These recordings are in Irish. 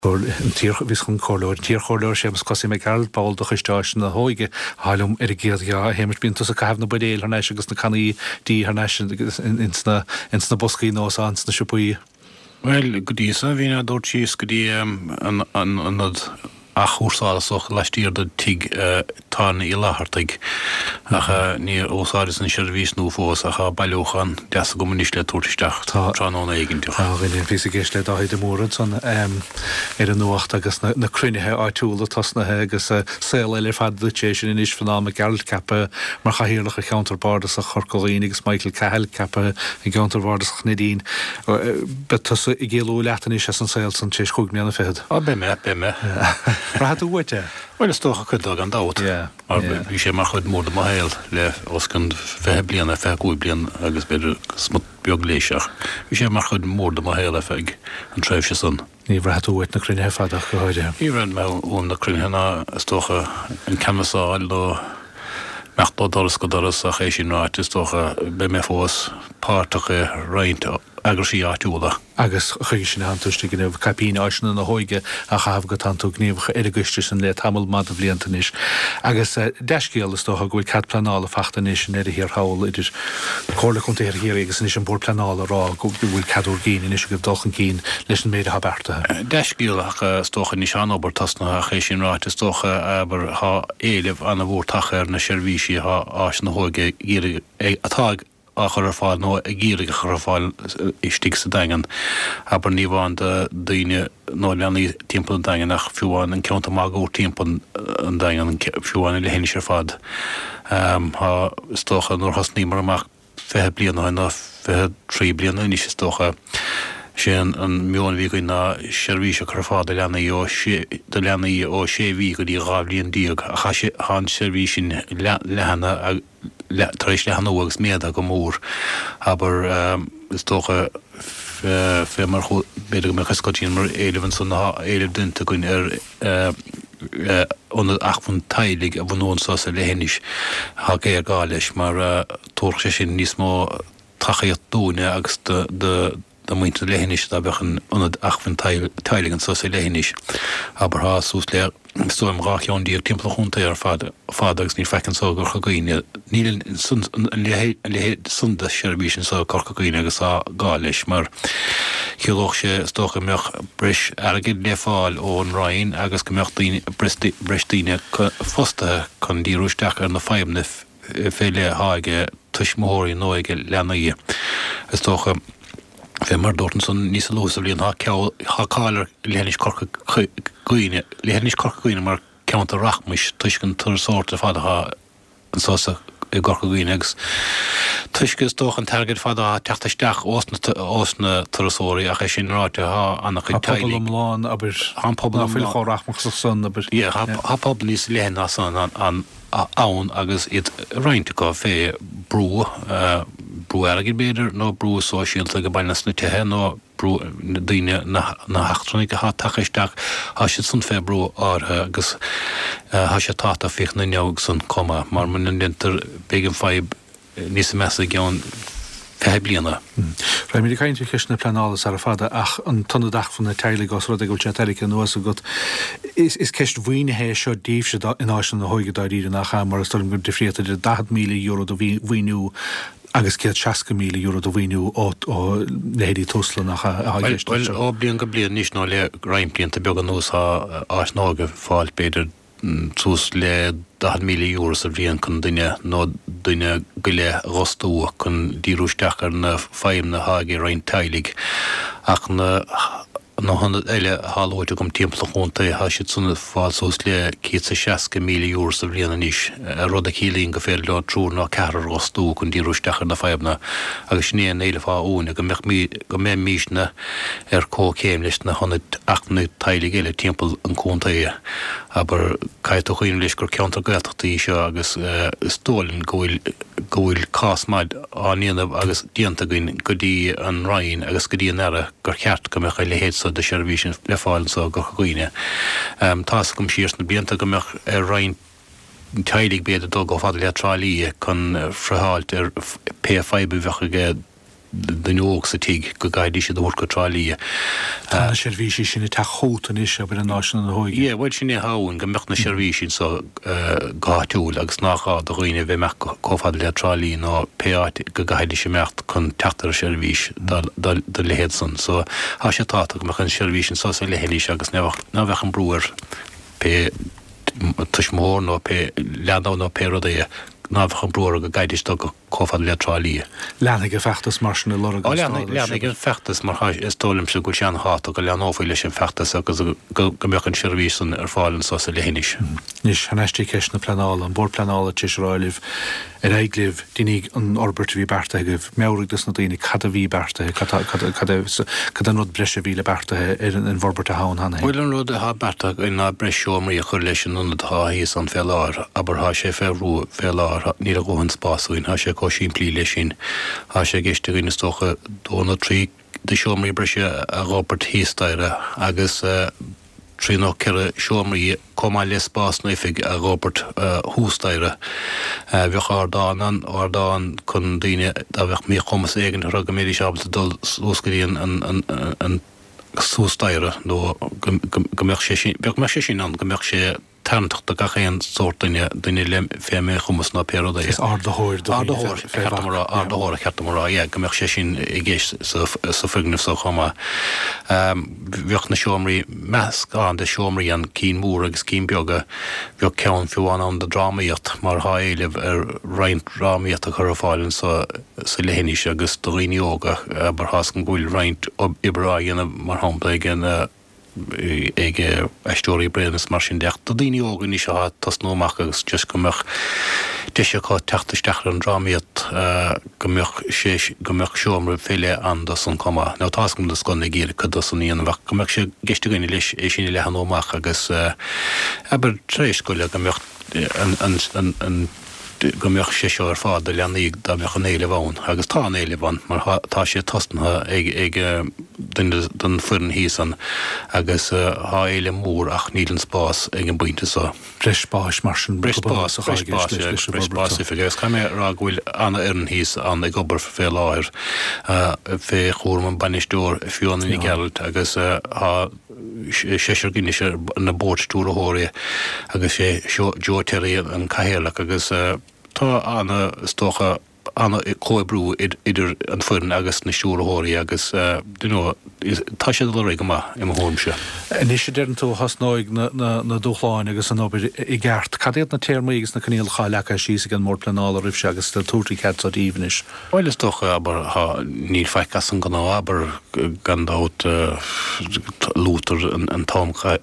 Vis chun choir tír choir sémas cosí me Carol Paul do chuisteáis na hóige hálum géad héimmar bínta a cehna budéil harnéis agus na caní dí harnéis ins na boscaí nós ans na siúpaí. Well, go dísa hína dúirt síos go dtí an a chósáach leistíir do tig tána í láthairtaigh ach ní ósáris an seirbhís nó fós a bailúchan deasa go munis le túirteach tránóna éigeintach. Bhíon fís géis le dáid mórad san ar an nuacht agus na crunithe áitiúla tasnathe agus saoil eile fadtééis sin inis fanná me Gerald Cappa mar chahirirlach a counterbardas a chorcolín agus Michael Cahill Cappa a counterbardas a Nadine. Bet tas i ggéalú leatan is an saoil san tééis chuig meanna fed. Bime. Rahat uite? Well, is toch chudag an dat. Maar bhí sé mar chud mór má héil le oscin fethe bliana feú blian agus beidir smut beag léiseach. Bhí sé mar chud mór má héile feig an tréimh se san. Ní rahat uite na crunithe fadach go háide. Ní ran me na crunithe is tócha an cemasáil do mechtá doras go doras a chééis sin ráit is tócha be me fós páirrtacha roiint agrasí áitiúla. Agus chuige sin hantuiste gnéh capín áisna na hóige a chahab go tanú gníomcha iriguiste san le tamil mad a bbliantanis. Agus deiscéal is tócha gohfuil cad planála fachtanis sin hir hail idir chóla chunta hir agus is an bór planála rá go bhfuil cadú cín in is go dochan cín leis an méide habertathe. Deiscéalach tócha ní sean obair tasna a chééis sin ráit is tócha aber há éileh anna bhór tachar na seirbhísí ás na hóige atá a chur fáil nó a gíige chur fáil istí sa dagan aber ní bháin de daine nó leanaí timp an dagan nach fiúháin an ceanta má gúr timp an dagan fiúháin le héine sé fad. Tá is tócha nóair has ní mar amach fethe bliana na fethe trí bliana ní is tócha sé an mion bhí go na seirbhíse chur fád de leanaí ó sé bhí go dtí gáblíon díag a há seirbhí sin lehanana taréis le hanógus méad a go mór aber is tócha fé mar beidir go me chascotín mar éilehn san éileh dunta goin ón achfan tailig a bhnónsá a lehénis há gé a gá leis mar tóch sé sin níos mó tachaíocht dúne agus da muinte lehénis a bechan onad achfan teiligen so sé lehénis aber há sús le stoim ráán dír timpmpla chunta ar fádagus ní fecinn so gur chaghine níl sunda seirbhísin so corcaghine agus á gá leis mar chiúlach sé stocha meach bris agad le fáil ón rain agus go meach bristíine fosta chun díúisteach ar na feimne féile háige tuismóirí nóige leanaí. Is tócha fé mar dortan san níos lúsa blion há cáilir lehénis corcaghine mar ceanta rachmis tuiscin tar sóirta fada há an sása i gorcaghine agus tuisgus tóch an targad fada teachtaisteach ósna tarasóirí a sin ráte há anna chu tailig. Há pobl aber há pobl fil chórachmach sa san aber há pobl níos lehéna san an ann agus iad roiinte go fé brú agad beidir nó brú sóisiúnta go bailnas na tuthe nó brú daine na heachtránnig há tachaisteach há sé san fé brú áthe agus há sé táta fich na neog san comma mar man lintar begin feib níos mesa gceann fethe bliana. Ra mí caiinte ceisna planálas ar a fada ach an tanna dach fan na teilig os rud a go teiric an nuas a go is ceist bhuiinethe seo díobh se in áis na hóige daíre nach mar a stolim go difriata de 10 míle euro do bhíú agus céad 60 míle euro do bhíú ó léirí tosla nach ó blion go blion níos ná le raimplíonnta beag an nús ás nága fáil beidir tús le 10 míle euro a bhíon chun duine nó duine go le rostú chun díúisteach ar na feim na háige roiin tailig ach na 100 eile hálóide gom timpla chunta há siad sunna fáilsús le 60 míle euro a bhíonna níos rud a cílíonn go féil le trúr ná cear rostú chun díúisteach ar na feimna agus snéan éile fá úna go mé míisna ar cócéim leis na 108 tailig eile timppla an chunta é aber caiit a chuoin leis gur ceantar gailteachtaí seo agus stólinn gohfuil cásmaid áíanamh agus díanta go dtí an rain agus go dtí an aire gur cheart go meach le héad de seirbhísin le fáil sa go chuoine. Tá gom síos na blianta go meach rain tailig beidir dul go fada le trálíí chun freiháilt ar P5 bhecha den óg sa tíig go gaiidí sé dúr go trálíe. Tá sérvíisi sinna tá chótan is a bit an náisian an hóig. Bhil sin haún go mecht na sérvísin sa gáúil agus nachá do roioine bheith meach cófad le trálíí nó peáit go gaiidí sé mecht chun tetar sérvís do lehéad san. So há sé táta go meach an sérvísin sa sé lehéí agus ná bheith an brúir pe tuis mór nó pe leadá nó pe rodé ná bheith an brúir go gaiidistá go cófad le trálíí. Leanna go fechttas mar sin le leanna go fechttas mar is tólim se go sean hát a go lean áfuile sin fechttas agus go meach an sérvísan fáiln sa sa lehéis. Nis hanistí ceis na planála an bord planála tíisráilih eiglih dunig an orbert hí bertathe meúigtas na daoine cad a bhí bertathe cad an rud breise bhíle bertathe an bhorbert a hán hanna. Bhfuil an rud a há berta in ná breisiomí a chuir leis an há híos an féláir, aber há sé féhrú féláir ní a gohann spásúin, há sé cosín plí lei sin, há sé géiste rinne stocha dóna trí de seomí breise a Robert hísteire agus trína ceire seomí comá le spás nuifig a Robert hústeire. Bheoch ardáan chun daine a bheith mí chumas éigen rug go méidir seabal dul úscaíon an sústeire nó go meach sé sin, bheoch me sé sin an go meach sé tantacht a gachéan sort duine le fémé chumas na pérodé. Is ardahóir ardahóir chetamrá, go meach sé sin I ggéis sa fugnah sa chuma. Bheoch na seomraí meascán de seomraí an cín mór agus cín beaga bheoch ceann fiúán an de drámaíocht mar há éileh roint drámaíocht a chur fáilinn sa lehénis agus do riíoga bar hás an gúil roint ibrá dhéanana mar hampla ag eistóirí brenas mar sin decht. Do daoine ógan is se tas nóach agus just go meach deise cá teachtaisteach an drámaíocht go meach seomra féile an do san comá. Ná táscom do scona géir chu do san íon bheith go meach sé geiste gaine leis é sin le nóach agus aber tréis goile go meach an go meach sé seo ar fád a leanaíag dá meach an éile bhain, agus tá an éile bhain, mar tá sé tostantha ag den furin hísan agus há éile mór ach níl an spás ag an buinte sa. Breispás mar sin Breispás agus chaimé rá bhfuil anna an hís an ag obair fé láir fé chóir an banistúr fiúan í geld agus há séir gine sé na bótstúr a hóirí agus sé Joteí an caihéach agus tá anna stocha anna cóibrú idir an furin agus na stúrthóirí agus tá sé le go I hómse. Ní sé dean tú hasnáig na dúchláin agus an obair I gceart. Cadéad na téirmaí agus na caníal cháilecha síos an mór planála ribse agus do túirtaí cead a díhanis. Bhil is docha aber níl feicas an gná aber gandát lútar an támcha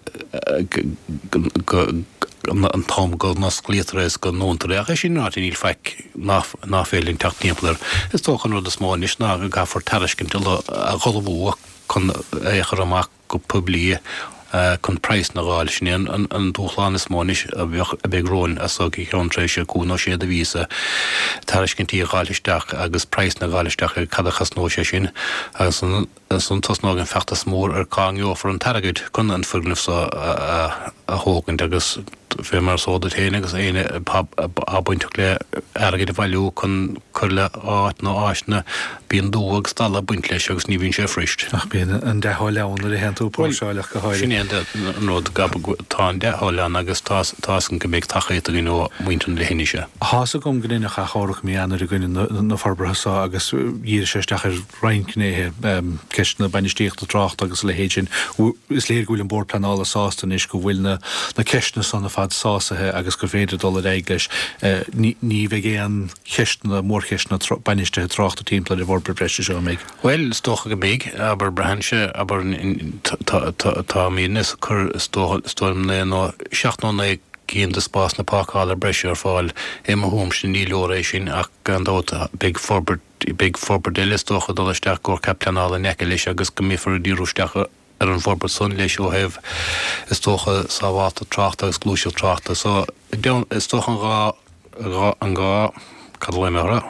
an tám go nas glítaréis go nóntaréach sin ná níl feic ná féling teachníaplar. Is tóchan rud a smáis ná go gafar tariscin til a chollbú chun échar amach go publií chun preis na gáil sin an dúchláin is máis a bheithróin as í chrántrééis cúna sé a vísa tariscinntíí gáilisteach agus preis na gáilisteach cadachas nó sé sin agus an tosná an fechttas mór ar cáingeofar an taragaid chun an fugnah a hógan agus fé mar sóda téine agus éine buinte le agad bhailú chun chuile áit nó áisna bíon dúag stalla buint leis agus ní bhíonn sé frist. Ach bíon an deá leanna le henú póseáileach go háir. Sin nó tá deá lean agus tásan go méid tachaita í nó muintan le héise. Hása gom gnéach a chárach míanaar a gine na farbrasá agus díir séisteach ar reincnéthe ceist na banistíocht a trácht agus le héidir is léir gúil an bord planála sástan is go bhfuil na ceistna sanna fad sásathe agus go féidir dul éigleis ní bheith géan cheistna mórcheistna banistethe trácht a tímpla de bhór breise seo méid. Well, stocha go méid, aber brehanse, aber tá mínas chur storm le nó 16 cían de spás na pácála breise ar fáil a hóm sin ní leoréis sin ach gandát big forbert stocha dolisteach gur capplanála nece leis agus go mífar díústeach ar an forbert sun leis ó heh is tócha sáháta tráchta agus glúisiú tráchta. So is tócha an gá cadléimera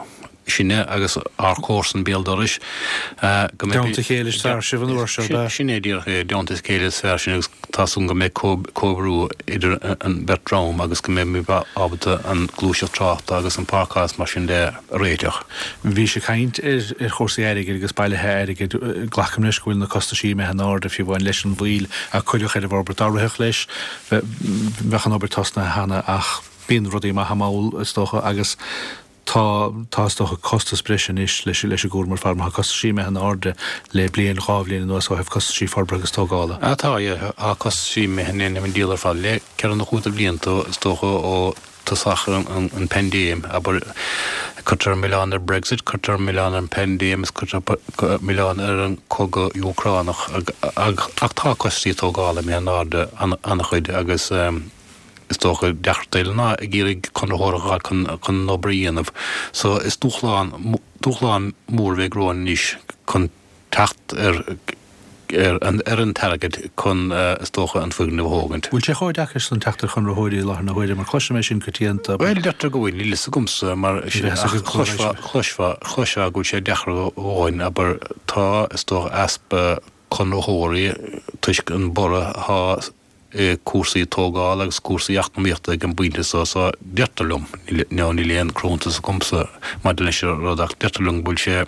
sinne agus cósan béaldoris Deanta chéile fear si bhan uair sinnéidir deanta chéile fear sin agus táún go méid cóbrú idir an betrám agus go mé mú ábata an glúiseach trácht agus an pácás mar sin de réideach. Bhí sé caint chósaí aige agus bailithe aige ghlacham leis gohfuil na costa sí me an áda fi bháin leis an bhil a chuideach ar bhar betáirithe leis bhechan obair tasna hena ach bíon rudí má hamáil istócha agus tástocha costas bresin is leis a gúr mar farm ha costa sí me an áda le blion cháblíon nó so heh costa sí farbragus tógála. Tá a costa sí me hen an díalar fá le cean nach chuúta blianta istócha ó tasachar an pendéim aber cutar Milán ar Brexit, cutar Milán an pendéim, cutar Milán ar an coga Ucránach ach tá costí tógála mé an áda annach chuide agus is tócha deachtail ná a ggéirigh chunthóraá chun nóbríanamh. So is dúchláán mór bheith gróin níos chun techt ar an targad chun is tócha an fugna bhógant. Bhfuil sé cháid achas an teachtar chun roií lá na hóide mar chluise mé sin gotíanta. Well detar gohfuil ní lisa gumsa mar chluise gúil sé dechar bháin aber tá is tócha aspa chun roií tuis an bora há cuasaí tógáil agus cuasaí achtamíochta ag an buinte so detarlum ní léon cróntas a gumsa mar de leis rodach detarlum bhfuil sé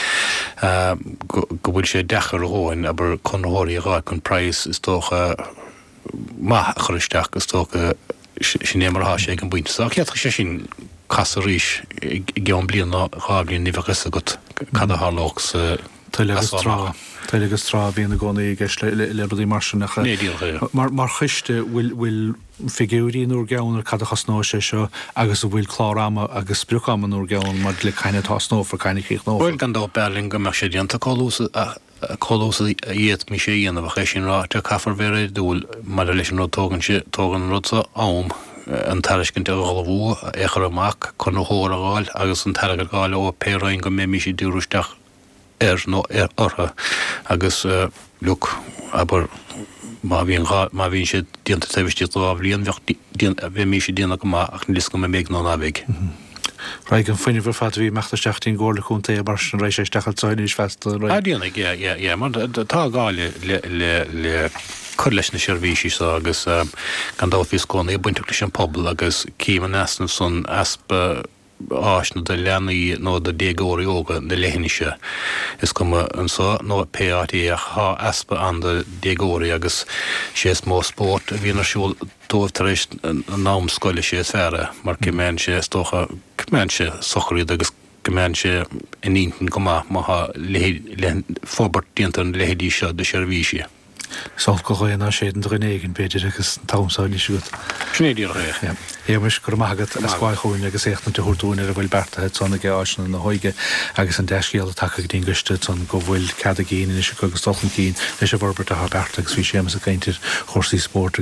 go bhfuil sé dechar róin aber chunthóirí rá chun price is tócha maith choristeach is tócha sin émar há sé ag an buinte. So chéadcha sé sin casa ríis i gceann blian ná cháblíonn ní bheith go cad a hálóchs Tá agus trá bhíon na gcónaí ggéis le budí marsinnacha. Mar chuiste bhfuil figúín úr geannar cad a chasnó sé seo agus bhfuil chlárama agus spruúchaman úr geann mar le caiine tá snó for caiine chéich nó. Bhfuil gan dá beling go me sé dianta cóúsa iad mí sé dhéanamh ché sin rá te caafar bhéir dúil mar leis an tógan rudsa ám an tariscint ar gáilbhú échar amach chun thóraáil agus an targad gáil ó péráin go mé mí sé dúrúisteach nó ortha agus look aber má bhín sé dianta tahistí á bblion bheith mí sé díana go ach lis go méid ná nabig. Raig an foiineh fat bhí meachtasteachtaí ggóla chunta a bar an rééis stachel is festa. Díana mar tá gáile le chur leis na seirbhísí agus gan dá fíoscóna buinte leis an pobl agus címan asna son aspa áisna de leanaí nó de dégóirí óga na lehanise is go an só nó PRT há aspa an de dégóirí agus sé mó sport a bhíonar siúil dómhtaréis an námscoile sé sfére mar cimén sé tócha cimén sé socharí agus cimén sé inítan go má fóbart díanta an lehédí seo de seirbhísí. Sál go chuoinna sé an dréigen beidir agus támsáin is siúd. Snéidir ré. Éis gur maigad a sáilchoin agus échtna te thuúin ar a bhfuil bertathe sonna áisna na hoige agus an deiscéal take dín guiste san go bhfuil cad a géine is agus stochan cín leis a bharbert a bertagus bhí sémas a caiintir chósaí sport